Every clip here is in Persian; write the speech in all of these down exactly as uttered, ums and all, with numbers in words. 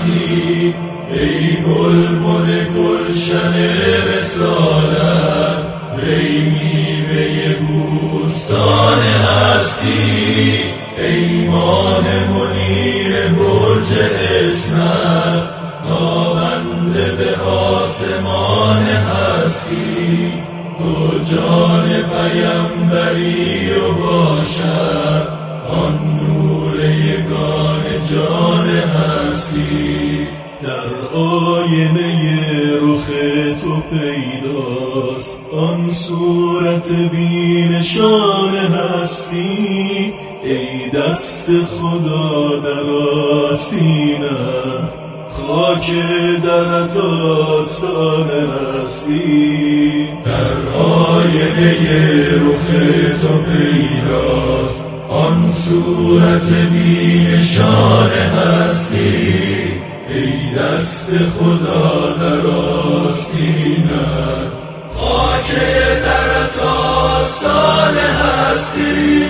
هستی، ای بلبل گلشن رسالت، ای میوه بوستان هستی، ای ماه منیر برج اسمت، تابنده به آسمان هستی، تو جان پیمبری و باشد آن نور یگان جان هستی. در آینه رخ تو پیداست آن صورت بی نشان هستی، ای دست خدا در آستینت، خاک درت آستان هستی. در آینه رخ تو پیداست آن صورت بی نشان هستی، ای دست خدا در آستینت، خاک درت آستان هستی.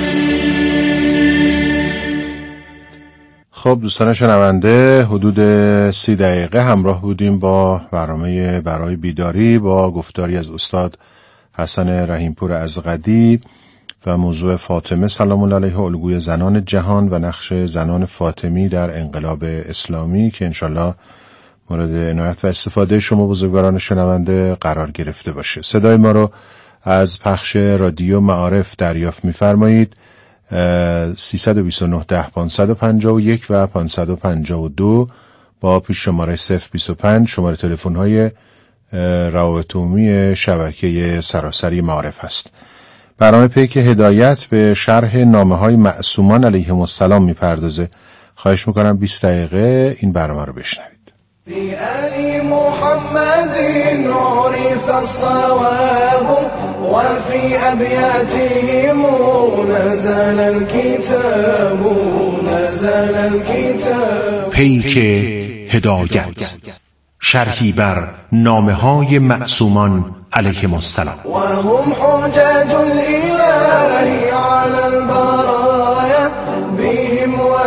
خب دوستان شنونده، حدود سی دقیقه همراه بودیم با برنامه برای بیداری با گفتاری از استاد حسن رحیمپور ازغدی و موضوع فاطمه سلام الله علیها، الگوی زنان جهان و نقش زنان فاطمی در انقلاب اسلامی که انشالله مورد عنایت و استفاده شما بزرگواران شنونده قرار گرفته باشه. صدای ما رو از پخش رادیو معارف دریافت می‌فرمایید. سیصد و بیست و نه ده پانصد و پنجاه و یک و پانصد و پنجاه و دو با پیش شماره صفر بیست و پنج شماره تلفن‌های روابط عمومی شبکه سراسری معارف هست. برنامه پیک هدایت به شرح نامه‌های معصومان علیهم السلام میپردازه. خواهش میکنم بیست دقیقه این برنامه رو بشنوید. بی علی محمد عرف الصواب و فی ابیاتهم نزل الكتاب نزل الكتاب. پیک هدایت، شرحی بر نامه‌های معصومان علیهم السلام. و هم حجاج الاله علی البرایا بهم و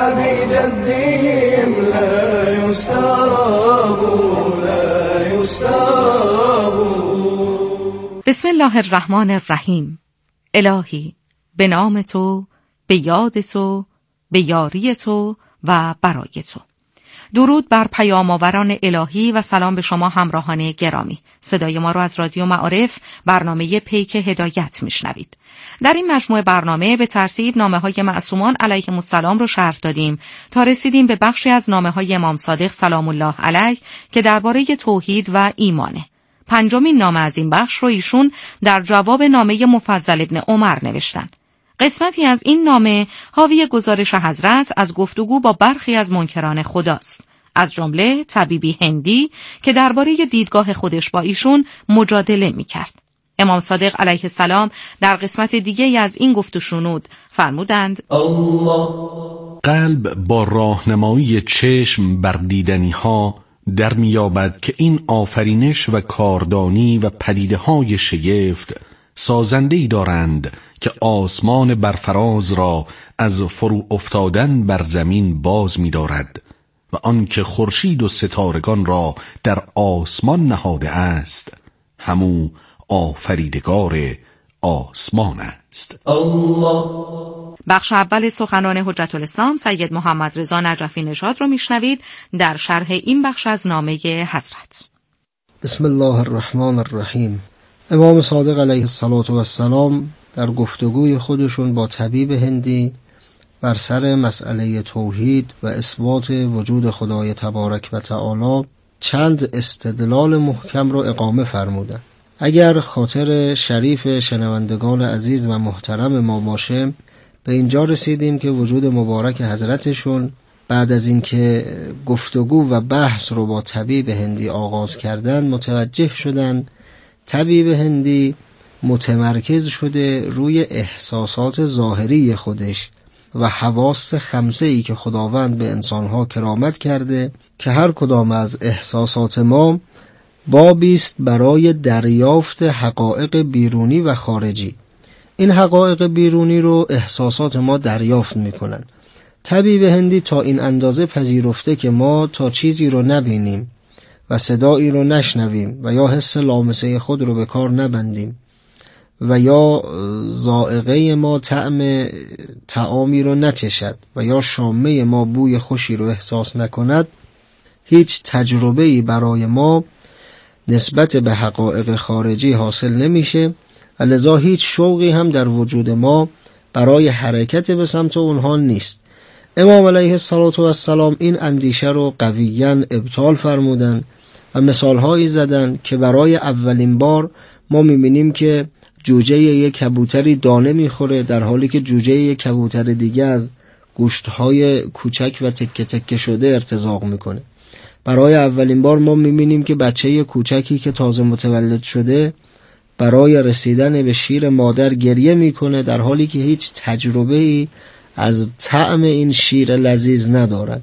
بجدهم لا یستراب لا یستراب. بسم الله الرحمن الرحیم. الهی به نام تو، به یاد تو، به یاری تو و برای تو. درود بر پیام‌آوران الهی و سلام به شما همراهان گرامی. صدای ما رو از رادیو معارف برنامه پیک هدایت میشنوید. در این مجموعه برنامه به ترتیب نامه‌های معصومان علیهم السلام رو شرح دادیم تا رسیدیم به بخشی از نامه‌های امام صادق سلام الله علیه که درباره توحید و ایمانه. پنجمین نامه از این بخش رو ایشون در جواب نامه مفضل ابن عمر نوشتن. قسمتی از این نامه حاوی گزارش حضرت از گفتگو با برخی از منکران خداست، از جمله طبیبی هندی که درباره دیدگاه خودش با ایشون مجادله می‌کرد. امام صادق علیه السلام در قسمت دیگه از این گفت و شنود فرمودند: الله قلب با راهنمایی چشم بر دیدنی ها در میابد که این آفرینش و کاردانی و پدیده های شگفت سازنده‌ای دارند که آسمان برفراز را از فرو افتادن بر زمین باز می دارد و آنکه خورشید و ستارگان را در آسمان نهاده است همو آفریدگار آسمان است. الله. بخش اول سخنان حجت الاسلام سید محمد رضا نجفی نژاد رو میشنوید در شرح این بخش از نامه حضرت. بسم الله الرحمن الرحیم. امام صادق علیه السلام در گفتگوی خودشون با طبیب هندی بر سر مسئله توحید و اثبات وجود خدای تبارک و تعالی چند استدلال محکم رو اقامه فرمودند. اگر خاطر شریف شنوندگان عزیز و محترم ما باشه، به اینجا رسیدیم که وجود مبارک حضرتشون بعد از اینکه گفتگو و بحث رو با طبیب هندی آغاز کردن متوجه شدن طبیب هندی متمرکز شده روی احساسات ظاهری خودش و حواس خمسه‌ای که خداوند به انسانها کرامت کرده که هر کدام از احساسات ما بابی است برای دریافت حقایق بیرونی و خارجی. این حقایق بیرونی رو احساسات ما دریافت میکنن، طبیب هندی تا این اندازه پذیرفته که ما تا چیزی رو نبینیم و صدایی رو نشنویم و یا حس لامسه خود رو به کار نبندیم و یا ذائقه ما طعم طعامی رو نچشد و یا شامه ما بوی خوشی رو احساس نکند، هیچ تجربه‌ای برای ما نسبت به حقایق خارجی حاصل نمیشه و لذا هیچ شوقی هم در وجود ما برای حرکت به سمت اونها نیست. امام علیه السلام این اندیشه رو قویاً ابطال فرمودن و مثالهایی زدن که برای اولین بار ما میبینیم که جوجه یک کبوتری دانه میخوره در حالی که جوجه یک کبوتر دیگه از گوشتهای کوچک و تکه تکه شده ارتزاق میکنه. برای اولین بار ما میبینیم که بچه کوچکی که تازه متولد شده برای رسیدن به شیر مادر گریه میکنه در حالی که هیچ تجربه‌ای از طعم این شیر لذیذ ندارد.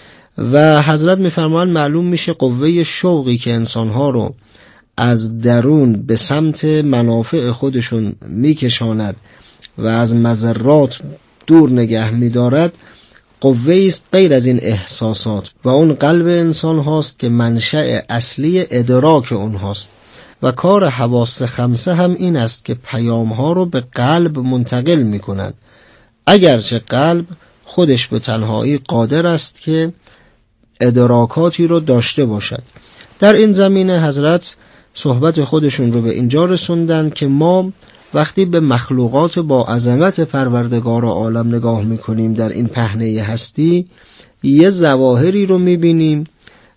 و حضرت میفرمایند معلوم میشه قوه شوقی که انسانها رو از درون به سمت منافع خودشون میکشاند و از مضرات دور نگه میدارد قوه است غیر از این احساسات و اون قلب انسان هاست که منشأ اصلی ادراک اون هاست و کار حواس خمسه هم این است که پیام ها رو به قلب منتقل می کند، اگرچه قلب خودش به تنهایی قادر است که ادراکاتی رو داشته باشد. در این زمینه حضرت صحبت خودشون رو به اینجا رسوندن که ما وقتی به مخلوقات با عظمت پروردگار عالم نگاه میکنیم در این پهنه هستی، یه ظواهری رو میبینیم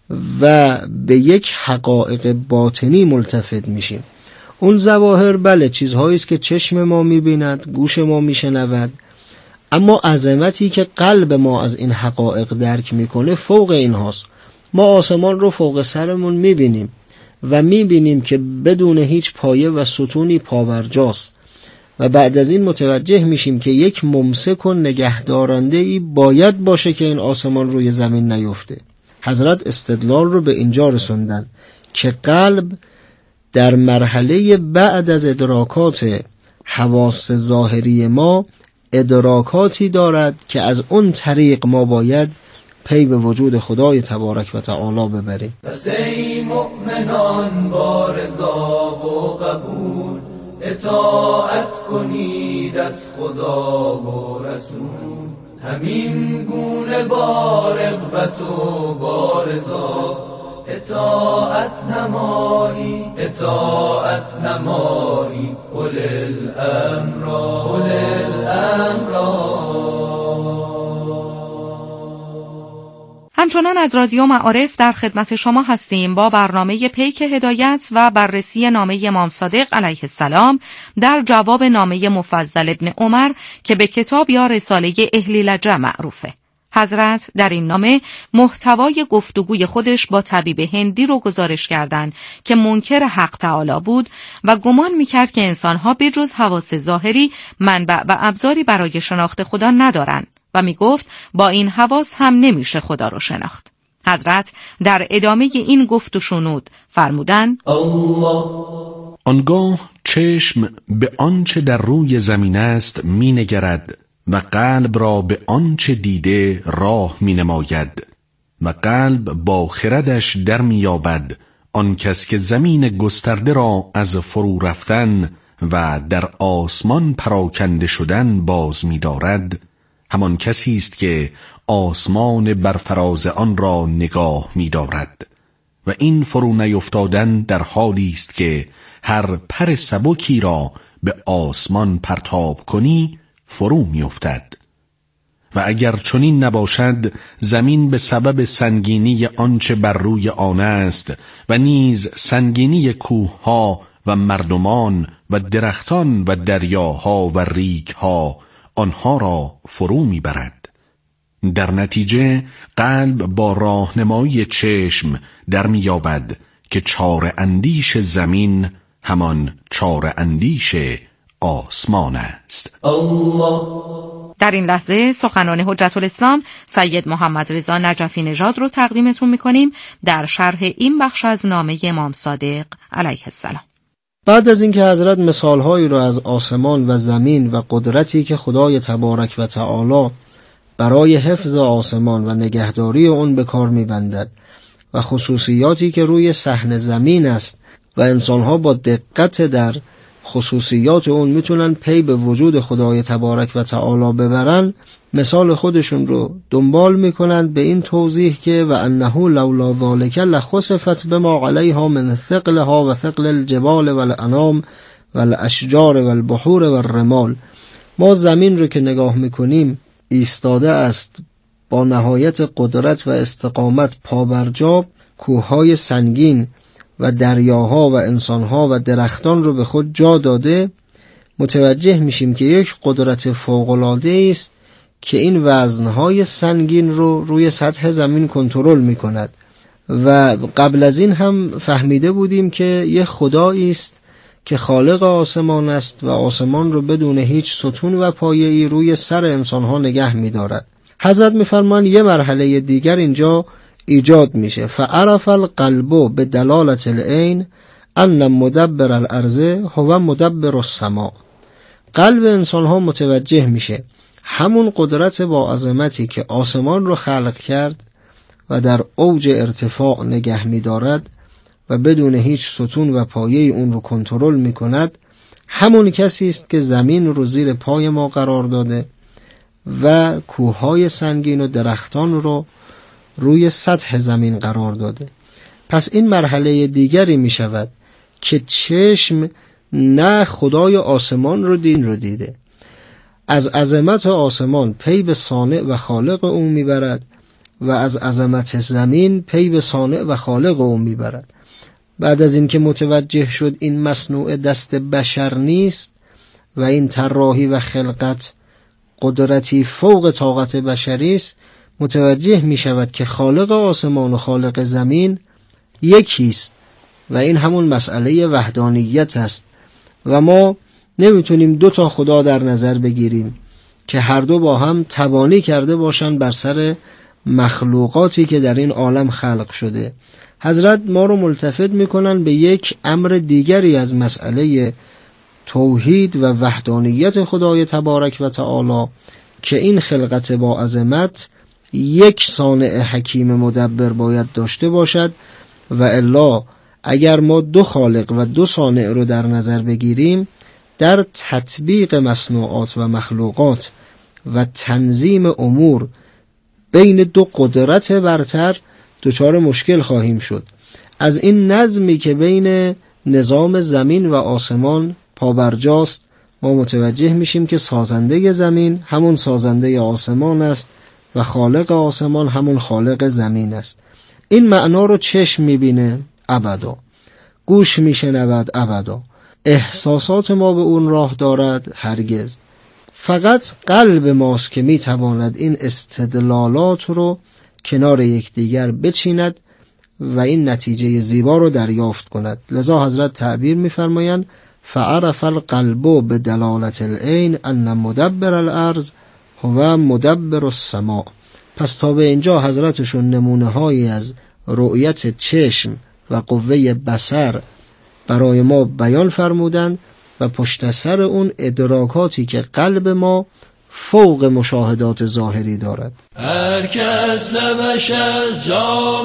و به یک حقایق باطنی ملتفت میشیم. اون ظواهر بله چیزهایی است که چشم ما میبیند، گوش ما میشنود، اما عظمتی که قلب ما از این حقایق درک میکنه فوق این هاست. ما آسمان رو فوق سرمون میبینیم و میبینیم که بدون هیچ پایه و ستونی پابرجاست و بعد از این متوجه میشیم که یک ممسک و نگهدارنده ای باید باشه که این آسمان روی زمین نیفته. حضرت استدلال رو به اینجا رسوندن که قلب در مرحله بعد از ادراکات حواس ظاهری ما ادراکاتی دارد که از اون طریق ما باید پی به وجود خدای تبارک و تعالی ببریم. پس ای مؤمنان با رضا و قبول اطاعت کنید از خدا و رسول، همین گونه با رغبت و با رضا اطاعت نمایی اطاعت نمایی قل الامر قل الامر. همچنان از رادیو معارف در خدمت شما هستیم با برنامه پیک هدایت و بررسی نامه امام صادق علیه السلام در جواب نامه مفضل ابن عمر که به کتاب یا رساله اهل لجه معروفه. حضرت در این نامه محتوای گفتگوی خودش با طبیب هندی رو گزارش کردند که منکر حق تعالی بود و گمان میکرد که انسانها به جز حواس ظاهری منبع و ابزاری برای شناخت خدا ندارن و میگفت با این حواس هم نمیشه خدا رو شناخت. حضرت در ادامه این گفت و شنود فرمودن الله. آنگاه چشم به آنچه در روی زمین است می نگرد و قلب را به آنچه دیده راه می نماید و قلب با خردش در می یابد آن کس که زمین گسترده را از فرو رفتن و در آسمان پراکنده شدن باز می دارد، همان کسی است که آسمان برفراز آن را نگاه می دارد و این فرو نیفتادن در حالی است که هر پر سبکی را به آسمان پرتاب کنی فرو می افتد و اگر چنین نباشد زمین به سبب سنگینی آنچه بر روی آن است و نیز سنگینی کوهها و مردمان و درختان و دریاها و ریگها آنها را فرو میبرد. در نتیجه قلب با راهنمایی چشم در میابد که چاره اندیش زمین همان چاره اندیش آسمان است. الله. در این لحظه سخنان حجت الاسلام سید محمد رضا نجفی نژاد رو تقدیمتون میکنیم در شرح این بخش از نامه امام صادق علیه السلام. بعد از اینکه حضرت مثالهایی را از آسمان و زمین و قدرتی که خدای تبارک و تعالی برای حفظ آسمان و نگهداری اون به کار می‌بندد و خصوصیاتی که روی صحن زمین است و انسان‌ها با دقت در خصوصیات اون میتونن پی به وجود خدای تبارک و تعالی ببرن، مثال خودشون رو دنبال میکنند به این توضیح که و انه لولا ذالک لخسفت بما علیها من ثقلها و ثقل الجبال والانام والاشجار والبحور والرمال. ما زمین رو که نگاه میکنیم ایستاده است با نهایت قدرت و استقامت پابرجا، کوههای سنگین و دریاها و انسانها و درختان رو به خود جا داده. متوجه میشیم که یک قدرت فوق‌العاده است که این وزنهای سنگین رو روی سطح زمین کنترل میکند و قبل از این هم فهمیده بودیم که یک خدایی است که خالق آسمان است و آسمان رو بدون هیچ ستون و پایه‌ای روی سر انسانها نگه می‌دارد. حضرت می‌فرمان یه مرحله دیگر اینجا ایجاد میشه. فعرف القلب به دلالت العین ان مدبر الارض هو مدبر السماء. قلب انسانها متوجه میشه همون قدرت با عظمتی که آسمان رو خلق کرد و در اوج ارتفاع نگه می‌دارد و بدون هیچ ستون و پایه اون رو کنترل میکند، همون کسی است که زمین رو زیر پای ما قرار داده و کوههای سنگین و درختان رو روی سطح زمین قرار داده. پس این مرحله دیگری می شود که چشم نه خدای آسمان رو دین رو دیده، از عظمت آسمان پی به صانع و خالق اون می برد و از عظمت زمین پی به صانع و خالق اون می برد. بعد از این که متوجه شد این مصنوع دست بشر نیست و این طراحی و خلقت قدرتی فوق طاقت بشری است، متوجه می شود که خالق آسمان و خالق زمین یکی است و این همون مسئله وحدانیت است و ما نمیتونیم دو تا خدا در نظر بگیریم که هر دو با هم تبانی کرده باشند بر سر مخلوقاتی که در این عالم خلق شده. حضرت ما رو ملتفت میکنن به یک امر دیگری از مسئله توحید و وحدانیت خدای تبارک و تعالی که این خلقت با عظمت یک صانع حکیم مدبر باید داشته باشد و الا اگر ما دو خالق و دو صانع رو در نظر بگیریم در تطبیق مصنوعات و مخلوقات و تنظیم امور بین دو قدرت برتر دچار مشکل خواهیم شد. از این نظمی که بین نظام زمین و آسمان پابرجاست ما متوجه میشیم که سازنده زمین همون سازنده آسمان است و خالق آسمان همون خالق زمین است. این معنا رو چشم میبینه ابدا، گوش میشنود ابدا، احساسات ما به اون راه دارد هرگز. فقط قلب ماست که میتواند این استدلالات رو کنار یکدیگر بچیند و این نتیجه زیبا رو دریافت کند. لذا حضرت تعبیر می‌فرمایند فعرف القلب به دلالت العین ان مدبر الارض هو مدبر السماء. پس تا به اینجا حضرتشون نمونه هایی از رؤیت چشم و قوه بصر برای ما بیان فرمودند و پشت سر اون ادراکاتی که قلب ما فوق مشاهدات ظاهری دارد. هر کس لبش از جام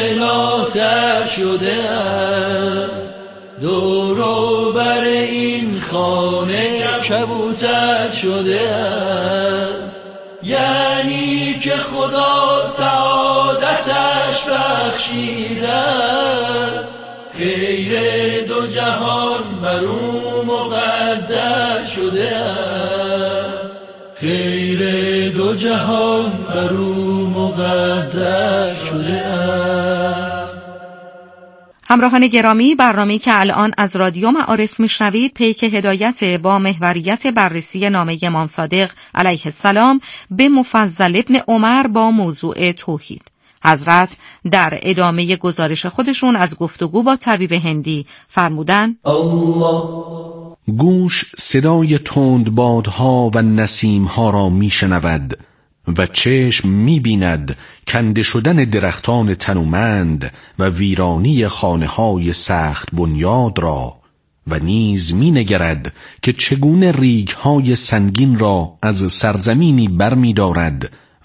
ولاتر شده است، دور و بر این خانه کبوتر شده است، یعنی که خدا سعادتش بخشیده است، خیر دو جهان بر او مقدر شده است، خیر دو جهان بر او مقدر شده است. همراهان گرامی، برنامه‌ای که الان از رادیو معارف میشنوید پیک هدایت با محوریت بررسی نامه امام صادق علیه السلام به مفضل ابن عمر با موضوع توحید. حضرت در ادامه گزارش خودشون از گفتگو با طبیب هندی فرمودن الله گوش صدای تندبادها و نسیمها را میشنود و چشم می‌بیند کنده شدن درختان تنومند و ویرانی خانه‌های سخت بنیاد را و نیز می‌نگرد که چگونه ریگ‌های سنگین را از سرزمینی برمی‌دارد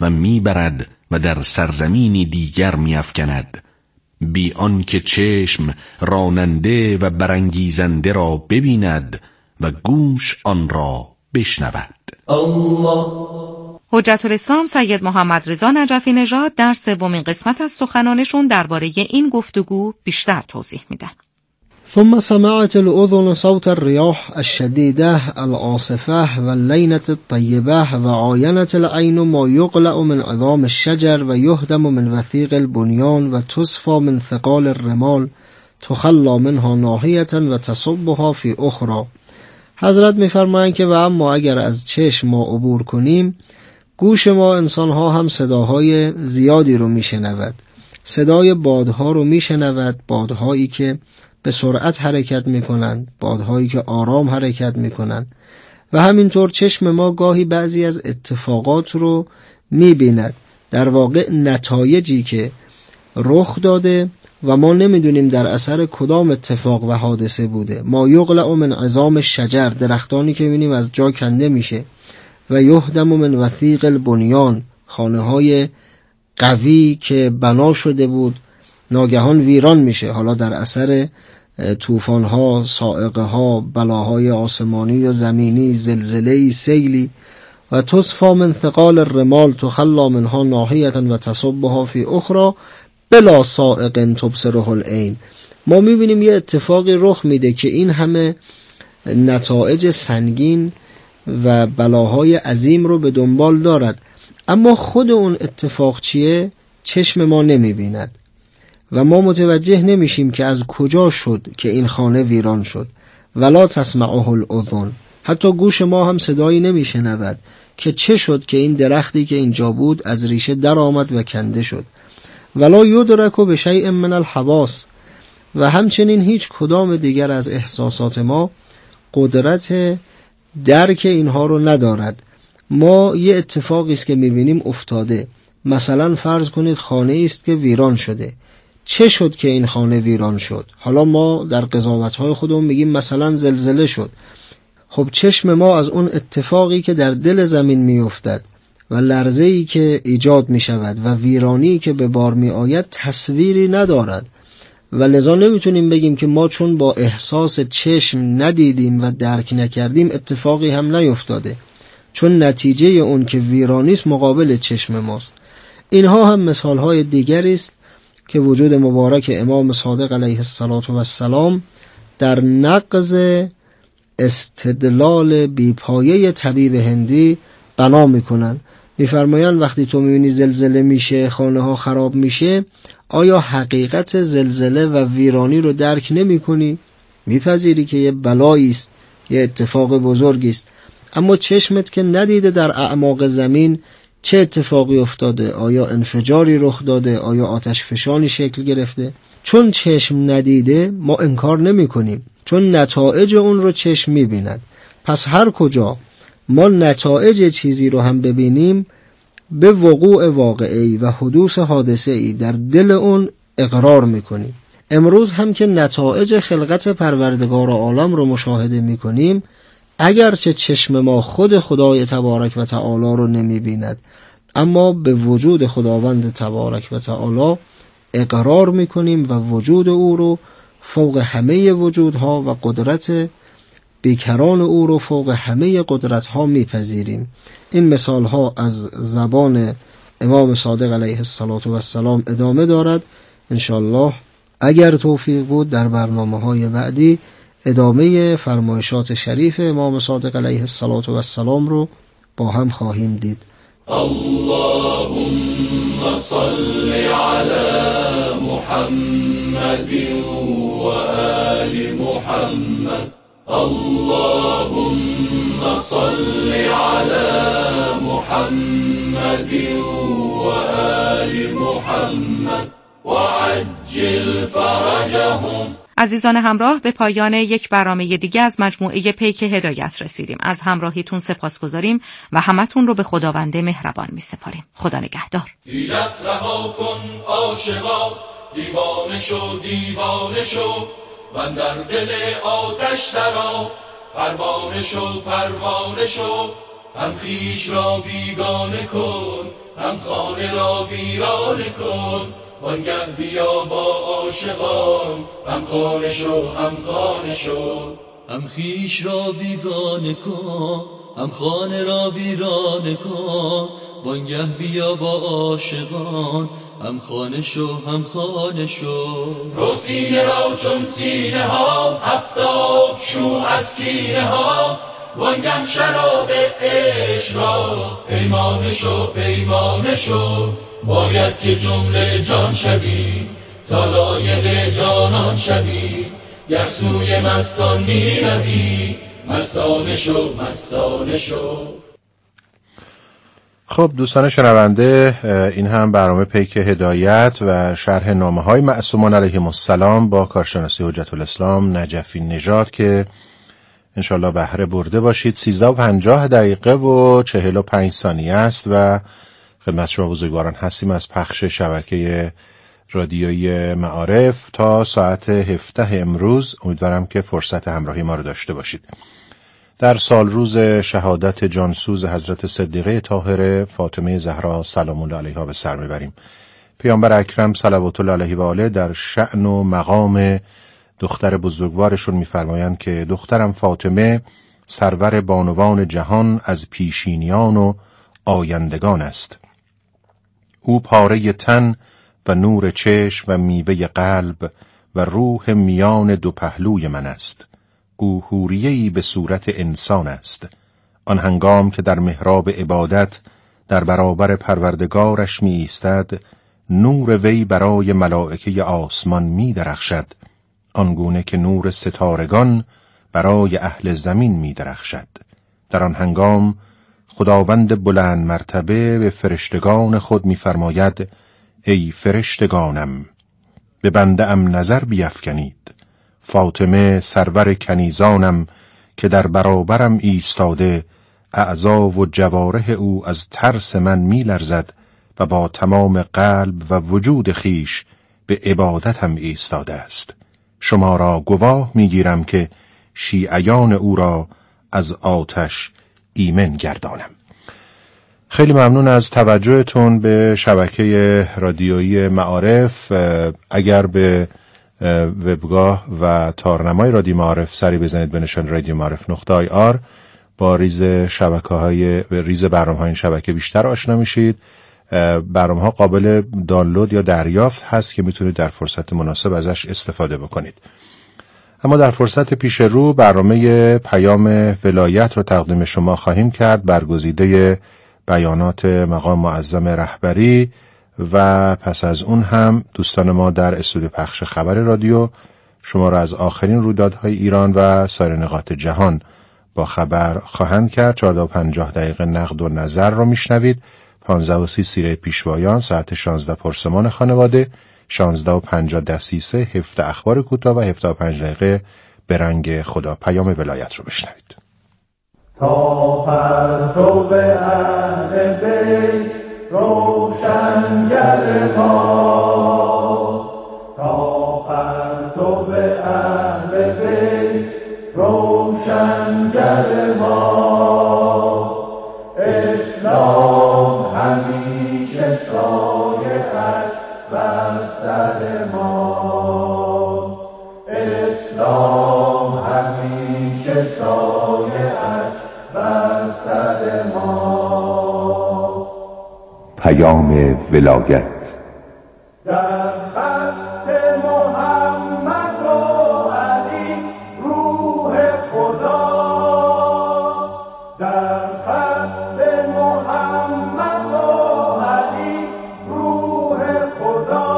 و میبرد و در سرزمینی دیگر میافکند، بی آن که چشم راننده و برانگیزنده را ببیند و گوش آن را بشنود. الله. حجت الاسلام سید محمد رضا نجفی نژاد در سومین قسمت از سخنانشون درباره این گفتگو بیشتر توضیح میدن. ثم سمعت الأذن صوت الرياح الشديدة العاصفة واللينة الطيبة وعاينت العين ما يقلع من عظام الشجر ويهدم من وثيق البنيان وتصفى من ثقال الرمال تخلى منها ناحية وتصبها في أخرى. حضرت میفرمایند که و اما اگر از چشم ما عبور کنیم، گوش ما انسانها هم صداهای زیادی رو میشنود. صدای بادها رو میشنود، بادهایی که به سرعت حرکت میکنند، بادهایی که آرام حرکت میکنند، و همینطور چشم ما گاهی بعضی از اتفاقات رو میبیند، در واقع نتایجی که رخ داده و ما نمیدونیم در اثر کدام اتفاق و حادثه بوده. ما یقلع من عظام شجر، درختانی که میبینیم از جا کنده میشه، و یهدم من وثیق البنیان، خانه های قوی که بنا شده بود ناگهان ویران میشه، حالا در اثر طوفان ها، صاعقه ها، بلاهای آسمانی یا زمینی، زلزله، سیلی. و تصفى من ثقال الرمال تخلى منها ناحیة و تصبها فی اخرى بلا صاعق تبصره العین. ما میبینیم یه اتفاقی رخ میده که این همه نتایج سنگین و بلاهای عظیم رو به دنبال دارد، اما خود اون اتفاق چیه؟ چشم ما نمیبیند و ما متوجه نمیشیم که از کجا شد که این خانه ویران شد. ولا تسمعه الاذن، حتی گوش ما هم صدایی نمیشنود که چه شد که این درختی که اینجا بود از ریشه در آمد و کنده شد. ولا یدرک بشیء من الحواس، و همچنین هیچ کدام دیگر از احساسات ما قدرت درک اینها رو ندارد. ما یه اتفاقی است که میبینیم افتاده، مثلا فرض کنید خانه است که ویران شده، چه شد که این خانه ویران شد؟ حالا ما در قضاوت‌های خودمون میگیم مثلا زلزله شد. خب چشم ما از اون اتفاقی که در دل زمین میافتد و لرزه‌ای که ایجاد میشود و ویرانی که به بار میآید تصویری ندارد، و لذا نمیتونیم بگیم که ما چون با احساس چشم ندیدیم و درک نکردیم اتفاقی هم نیفتاده، چون نتیجه اون که ویرانی است مقابل چشم ماست. اینها هم مثالهای دیگری است که وجود مبارک امام صادق علیه السلام در نقض استدلال بیپایه طبیب هندی بنا میکنن. میفرمایند وقتی تو میبینی زلزله میشه، خانه ها خراب میشه، آیا حقیقت زلزله و ویرانی رو درک نمی کنی؟ میپذیری که یه بلایی است، یه اتفاق بزرگی است، اما چشمت که ندیده در اعماق زمین چه اتفاقی افتاده، آیا انفجاری رخ داده، آیا آتش فشانی شکل گرفته. چون چشم ندیده ما انکار نمی کنیم، چون نتایج اون رو چشم می بیند. پس هر کجا ما نتایج چیزی رو هم ببینیم، به وقوع واقعی و حدوث حادثه‌ای در دل اون اقرار می کنیم. امروز هم که نتایج خلقت پروردگار عالم رو مشاهده می کنیم، اگرچه چشم ما خود خدای تبارک و تعالی رو نمی بیند، اما به وجود خداوند تبارک و تعالی اقرار می کنیم و وجود او رو فوق همه وجودها و قدرت بیکران او رو فوق همه قدرتها می پذیریم. این مثال ها از زبان امام صادق علیه السلام ادامه دارد. انشالله اگر توفیق بود در برنامه های بعدی ادامه فرمایشات شریف امام صادق علیه السلام رو با هم خواهیم دید. اللهم صل على محمد و آل محمد. اللهم صل على محمد و آل محمد وعجل فرجهم. عزیزان همراه، به پایان یک برنامه دیگه از مجموعه پیک هدایت رسیدیم. از همراهیتون سپاسگزاریم و همتون رو به خداوند مهربان می سپاریم. خدا نگهدار. حیلت رها کن عاشقا، دیوانه شو دیوانه شو، و در دل آتش درآ، پروانه شو پروانه شو، هم خویش را بیگانه کن هم خانه را ویرانه کن، وانگه بیا با عاشقان، هم خانه شو هم خانه شو. هم خیش را بیگانه کن، هم خانه را ویرانه کن، وانگه بیا با عاشقان، هم خانه شو هم خانه شو. رو سینه را چون سینه ها، هفتاد شو از کینه ها، وانگه شراب عشق را پیمانه شو پیمانه شو. باید که جمله جان شوی تا لایق جانان شوی، گر سوی مستان می روی مستانه شو مستانه شو. خب دوستان شنونده، این هم برنامه پیک هدایت و شرح نامه های معصومان علیهم السلام با کارشناسی حجت الاسلام نجفی نژاد که انشالله بهره برده باشید. سیزده و پنجاه دقیقه و چهل و پنج ثانیه است و خدمت شما بزرگواران هستیم از پخش شبکه رادیویی معارف تا ساعت هفده امروز. امیدوارم که فرصت همراهی ما رو داشته باشید. در سال روز شهادت جانسوز حضرت صدیقه طاهره فاطمه زهرا سلام الله علیها به سر میبریم. پیامبر اکرم صلوات الله علیه و آله در شأن و مقام دختر بزرگوارشون میفرمایند که دخترم فاطمه سرور بانوان جهان از پیشینیان و آیندگان است. او پاره تن و نور چشم و میوه قلب و روح میان دو پهلوی من است. او حوریه‌ای به صورت انسان است. آن هنگام که در محراب عبادت در برابر پروردگارش می ایستد، نور وی برای ملائکه آسمان می درخشد، آنگونه که نور ستارگان برای اهل زمین می درخشد. در آن هنگام خداوند بلند مرتبه به فرشتگان خود می فرماید: ای فرشتگانم، به بنده ام نظر بیفکنید. فاطمه سرور کنیزانم که در برابرم ایستاده، اعضا و جوارح او از ترس من می لرزد و با تمام قلب و وجود خیش به عبادتم ایستاده است. شما را گواه می گیرم که شیعیان او را از آتش ایمن گردانم. خیلی ممنون از توجهتون به شبکه رادیویی معارف. اگر به وبگاه و تارنمای رادیو معارف سری بزنید به نشان رادیو معارف نقطه آی آر، با ریز شبکه‌های ریز برنامه‌های این شبکه بیشتر آشنا میشید. برنامه‌ها قابل دانلود یا دریافت هست که میتونید در فرصت مناسب ازش استفاده بکنید. اما در فرصت پیش رو برنامه پیام ولایت رو تقدیم شما خواهیم کرد، برگزیده بیانات مقام معظم رهبری، و پس از اون هم دوستان ما در استودیو پخش خبر رادیو شما را از آخرین رویدادهای ایران و سایر نقاط جهان با خبر خواهند کرد. چهارده و پنجاه دقیقه نقد و نظر رو میشنوید. پانزده و سی سیره پیشوایان، ساعت شانزده پرسمان خانواده، شانزده و پنجاه دسیسه، هفده اخبار کوتاه و هفده و پنج دقیقه به رنگ خدا. پیام ولایت رو بشنوید. تا پرتو اهل بیت روشنگر ما، تا پرتو اهل بیت روشنگر ما، اسلام همیشه سایه‌اش بر سر ماست، اسلام همیشه سایه‌اش بر سر ماست. پیام ولایت در خط محمد و علی روح خدا، در خط محمد و علی روح خدا،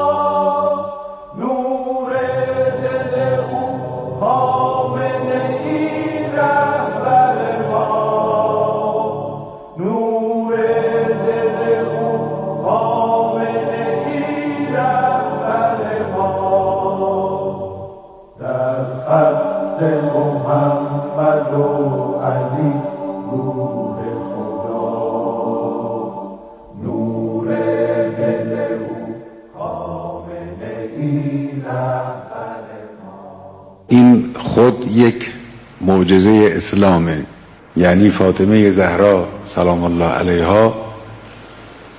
نور دل او خامنه ای رهبر ماست، نور دل او خامنه ای رهبر ماست. در خط محمد و علی روح خدا، نور دل او خامنه ای رهبر ماست. این خود یک معجزه اسلامه، یعنی فاطمه زهرا سلام الله علیها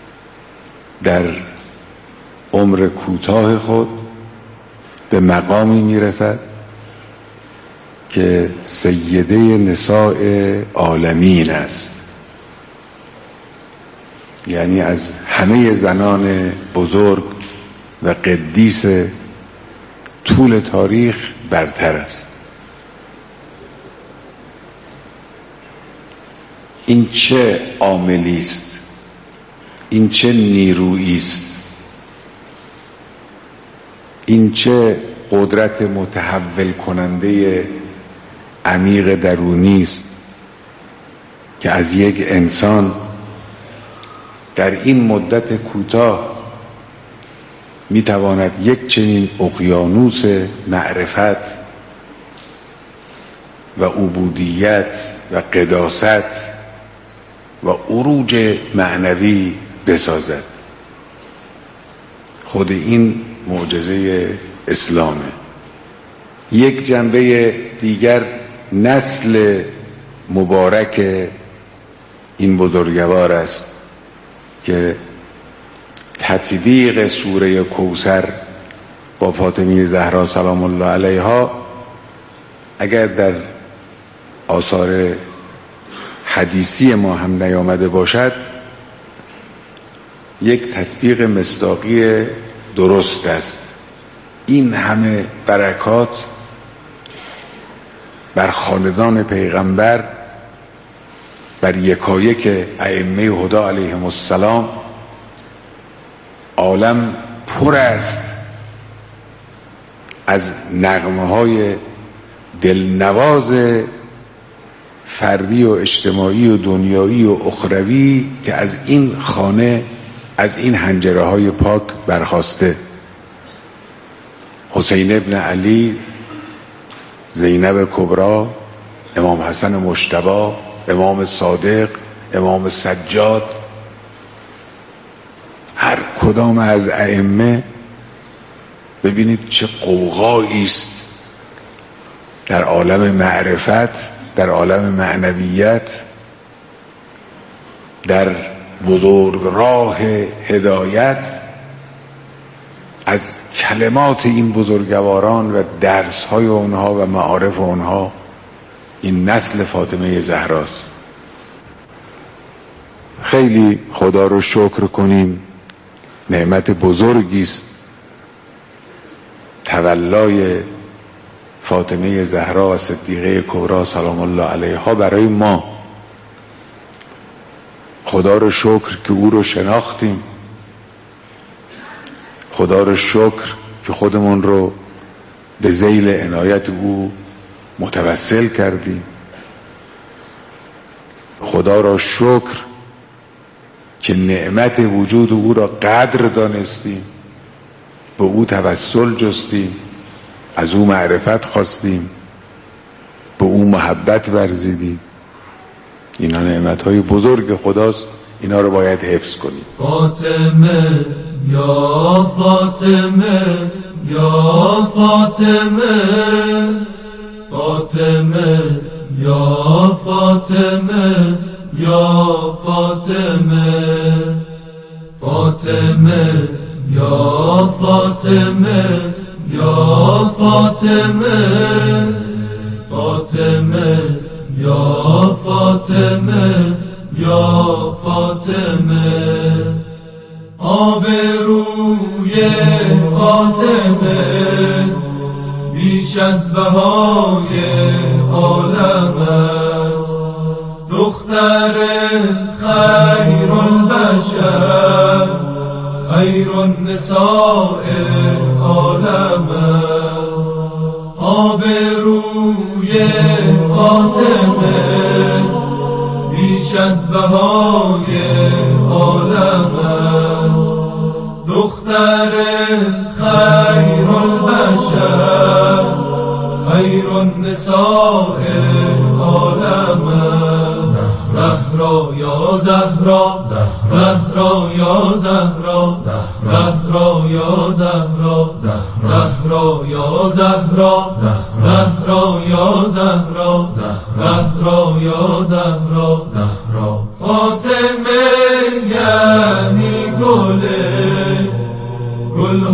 در عمر کوتاه خود به مقامی میرسد که سیده نساء عالمین است، یعنی از همه زنان بزرگ و قدیس طول تاریخ برتر است. این چه عاملی است، این چه نیرویی است، این چه قدرت متحول کننده عمیق درونی است که از یک انسان در این مدت کوتاه میتواند یک چنین اقیانوس معرفت و عبودیت و قداست و عروج معنوی بسازد. خود این معجزه اسلامه. یک جنبه دیگر نسل مبارک این بزرگوار است که تطبیق سوره کوثر با فاطمه زهرا سلام الله علیها اگر در آثار حدیثی ما هم نیامده باشد، یک تطبیق مصداقی درست است. این همه برکات بر خاندان پیغمبر، بر یکایک ائمه هدی علیهم السلام، عالم پر است از نغمه های دلنواز فردی و اجتماعی و دنیایی و اخروی که از این خانه، از این حنجره های پاک برخاسته. حسین ابن علی، زینب کبرا، امام حسن مجتبی، امام صادق، امام سجاد، هر کدام از ائمه ببینید چه قوقایی است در عالم معرفت، در عالم معنویت، در بزرگ راه هدایت. از کلمات این بزرگواران و درس‌های اونها و معارف اونها این نسل فاطمه زهراست. خیلی خدا رو شکر کنیم، نعمت بزرگی است تولای فاطمه زهرا و صدیقه کبرا سلام الله علیها برای ما. خدا رو شکر که او رو شناختیم، خدا رو شکر که خودمون رو به ذیل عنایت او متوسل کردیم، خدا را شکر که نعمت وجود او را قدر دانستیم، به او توسل جستیم، از او معرفت خواستیم، به او محبت ورزیدیم. اینا نعمت‌های بزرگ خداست، اینا رو باید حفظ کنیم. فاطمه یا فاطمه یا فاطمه، فاطمه یا فاطمه یا فاطمه، فاطمه یا فاطمه یا فاطمه، فاطمه یا فاطمه یا فاطمه. آبروی فاطمه بیش از بهای عالم است، دختر خیر البشر، خیر النساء عالم است. آبروی فاطمه بیش از بهای عالم است، دختر خیر البشر، خیر النساء عالم است. زهرا یا زهرا، زهرا یا زهرا، زهرا یا زهرا، زهرا یا زهرا، زهرا یا زهرا، زهرا یا زهرا، زهرا فاطمه یعنی گل گل